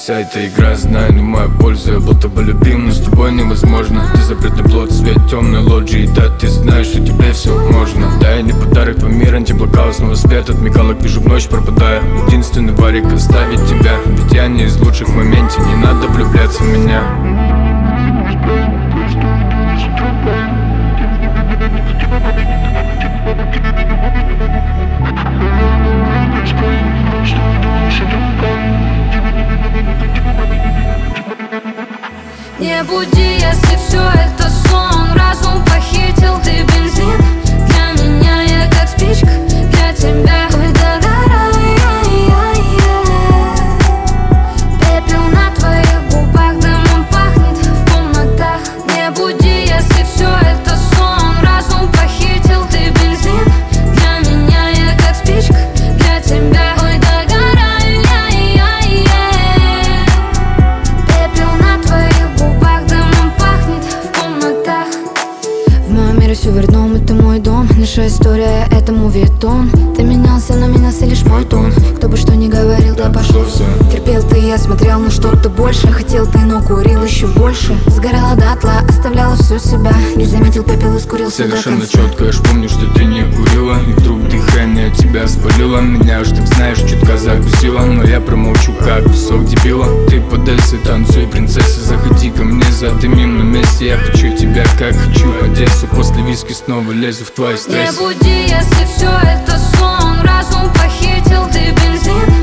Вся эта игра, знаю, не мою пользу. Я был тобой любим, но с тобой невозможно. Ты запретный плод, свет темной лоджии. Да, ты знаешь, что тебе все можно. Да, я не подарок, твой мир, антиблокаут. Снова свет от мигалок, вижу в ночь пропадая. Единственный варик оставить тебя. Ведь я не из лучших в моменте, не надо влюбляться в меня. Не буди, если все это сон. Разум похитил, ты бензин. Для меня я как спичка, для тебя ой, догорай. Пепел на твоих губах, дымом пахнет в комнатах. Не буди, если все это сон. Разум похитил, ты бензин. Для меня я как спичка, для тебя ой, догорай. Пепел на твоих губах, дымом пахнет в комнатах. В моем мире все в родном, это мой дом. Наша история, это мувитон. Ты менялся, но менялся лишь мой тон. Кто бы что ни говорил, да пошел. Терпел ты, я смотрел на что-то больше. Хотел ты, но курил еще больше. Сгорала дотла, оставляла всю себя. Не заметил пепел и скурился до конца. Совершенно четко, я ж помню, что ты не курила. И вдруг дыхание тебя спалило. Меня уж так знаешь, чутка закусила. Но я промолчу, как кусок дебила. Ты под Эльсой танцуй, принцесса, заходи ко мне, задымим на месте. Я хочу тебя, как хочу Одессу. После виски снова лезу в твой стресс. Не буди, если все это сон. Разум похитил, ты бензин.